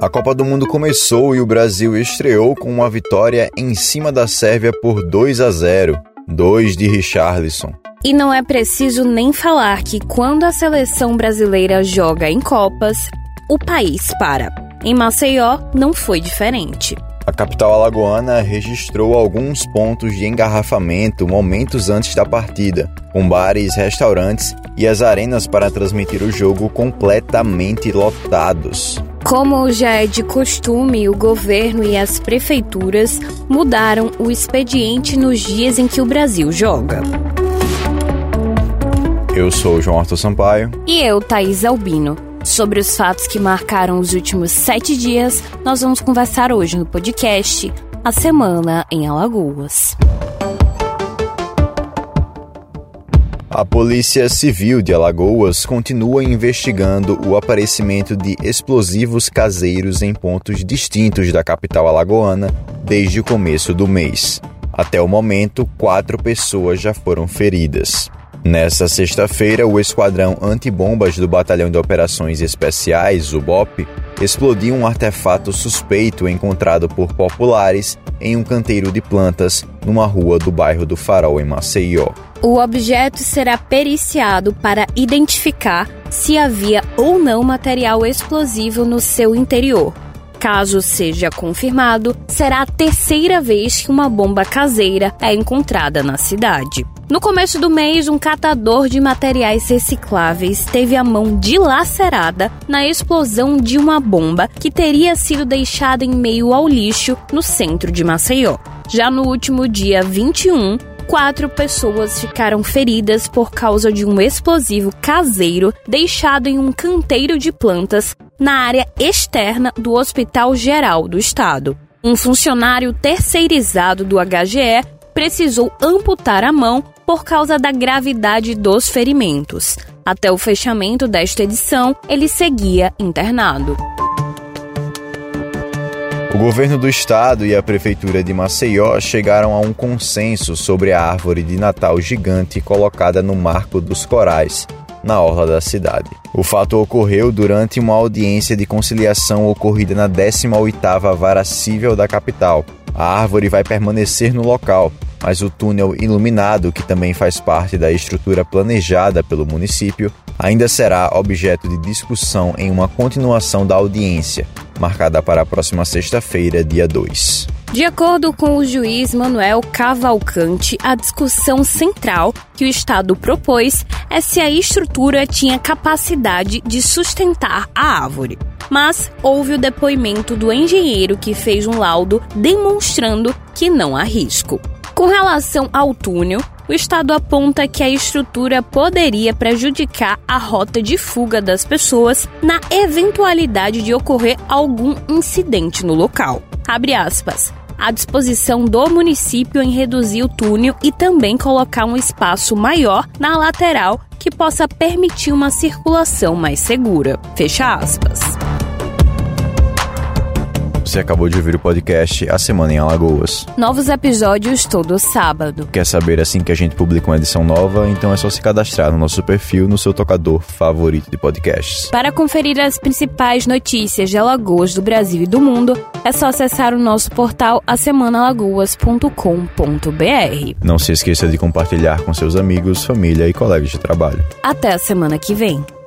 A Copa do Mundo começou e o Brasil estreou com uma vitória em cima da Sérvia por 2-0, 2 de Richarlison. E não é preciso nem falar que quando a seleção brasileira joga em Copas, o país para. Em Maceió não foi diferente. A capital alagoana registrou alguns pontos de engarrafamento momentos antes da partida, com bares, restaurantes e as arenas para transmitir o jogo completamente lotados. Como já é de costume, o governo e as prefeituras mudaram o expediente nos dias em que o Brasil joga. Eu sou o João Arthur Sampaio. E eu, Thaís Albino. Sobre os fatos que marcaram os últimos 7 dias, nós vamos conversar hoje no podcast A Semana em Alagoas. A Polícia Civil de Alagoas continua investigando o aparecimento de explosivos caseiros em pontos distintos da capital alagoana desde o começo do mês. Até o momento, 4 pessoas já foram feridas. Nessa sexta-feira, o Esquadrão Antibombas do Batalhão de Operações Especiais, o BOP, explodiu um artefato suspeito encontrado por populares em um canteiro de plantas numa rua do bairro do Farol, em Maceió. O objeto será periciado para identificar se havia ou não material explosivo no seu interior. Caso seja confirmado, será a 3ª vez que uma bomba caseira é encontrada na cidade. No começo do mês, um catador de materiais recicláveis teve a mão dilacerada na explosão de uma bomba que teria sido deixada em meio ao lixo no centro de Maceió. Já no último dia 21, 4 pessoas ficaram feridas por causa de um explosivo caseiro deixado em um canteiro de plantas na área externa do Hospital Geral do Estado. Um funcionário terceirizado do HGE precisou amputar a mão por causa da gravidade dos ferimentos. Até o fechamento desta edição, ele seguia internado. O governo do estado e a prefeitura de Maceió chegaram a um consenso sobre a árvore de Natal gigante colocada no Marco dos Corais, na orla da cidade. O fato ocorreu durante uma audiência de conciliação ocorrida na 18ª Vara Cível da capital. A árvore vai permanecer no local, mas o túnel iluminado, que também faz parte da estrutura planejada pelo município, ainda será objeto de discussão em uma continuação da audiência, marcada para a próxima sexta-feira, dia 2. De acordo com o juiz Manuel Cavalcante, a discussão central que o Estado propôs é se a estrutura tinha capacidade de sustentar a árvore. Mas houve o depoimento do engenheiro que fez um laudo demonstrando que não há risco. Com relação ao túnel, o Estado aponta que a estrutura poderia prejudicar a rota de fuga das pessoas na eventualidade de ocorrer algum incidente no local. Abre aspas. A disposição do município em reduzir o túnel e também colocar um espaço maior na lateral que possa permitir uma circulação mais segura. Fecha aspas. Você acabou de ouvir o podcast A Semana em Alagoas. Novos episódios todo sábado. Quer saber assim que a gente publica uma edição nova? Então é só se cadastrar no nosso perfil no seu tocador favorito de podcasts. Para conferir as principais notícias de Alagoas, do Brasil e do mundo, é só acessar o nosso portal asemanalagoas.com.br. Não se esqueça de compartilhar com seus amigos, família e colegas de trabalho. Até a semana que vem.